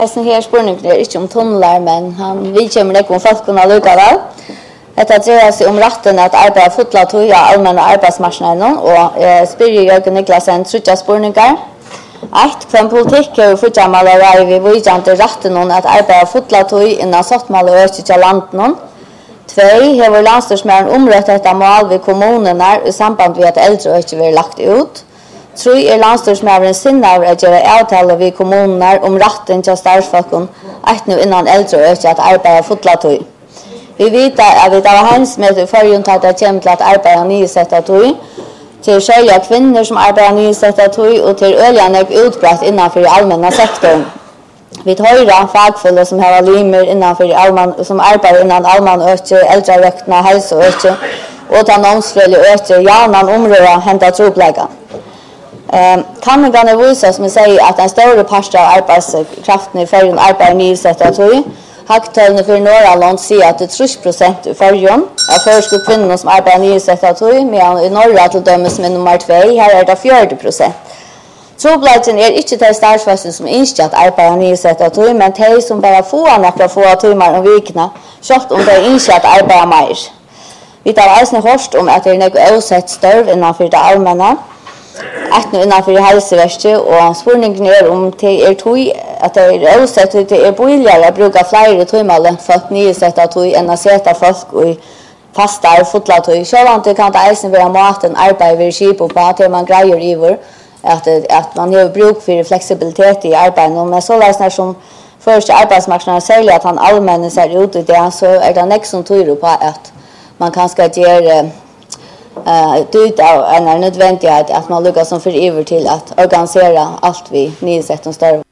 Sen här spårningen är inte om tunnlar, men vi kommer inte om folk kunna lycka väl. Detta dreier sig om rätten att arbeta fotla tog i allmänna arbetsmarknaden och spyr Jörgen Niklasen trutja spårningar. Hvem politikk har fortsammala vei vi vidjante retten at arbeida fotlatøy innan sattmål og østutja landen. 2. Har landstyrsmæren omrettet av mål ved kommunene i samband med at eldre ikke vil lagt ut. 3. Landstyrsmæren sinnaver at gjøre avtale ved kommunene om retten til startsfolken nu innan eldre ikke at arbeida fotlatøy. Vi vet at vi tar hens med i forhånd at det kommer til at arbeida nysettet tøy, til skilja kvinnor som arbeider nysettet tøy og til øljene utbrett innenfor allmänna sektorn. Vi høyrer fagfulle som har limer innenfor som arbeider innan allmenn øke, eldrerøktene, helseøke og til nomsfrøylig øke, gjernan områder hentet troplegger. Kanningene viser, som jeg sier, at en større part av arbeidskraften i førgen arbeider nysettet tøy. Haktøyene for Norrland sier at det 30% i førgen av førske kvinner som arbeider nysettet tøy, medan i Norge til dømes med nummer 2, her det 40%. Trobladjen ikke til startfasen som ikke at arbeider nysettet tøy, men de som bare får nekra få timer om vikene, selv om de ikke at arbeider mer. Vi tar eisne hårst om at det noe avsett størv innenfor det allmänna, nu innenfor helseverket, og spurningen om det tøy, at det avsett det boligere å bruke flere tøymål folk nysettet tøy enn å sette folk i fastar fotlatøy. Selv det kan det eisen være maten arbeid ved skip og på at man greier iver, at man har bruk for fleksibilitet i arbeidet. Men så løsner som første arbeidsmarknaden særlig at han allmenne ser ut i det, så det nek som tøyre på at man kan skal gjøre ut av en nødvendighet at man lykkes som for iver til at organisere alt vi nysetter større.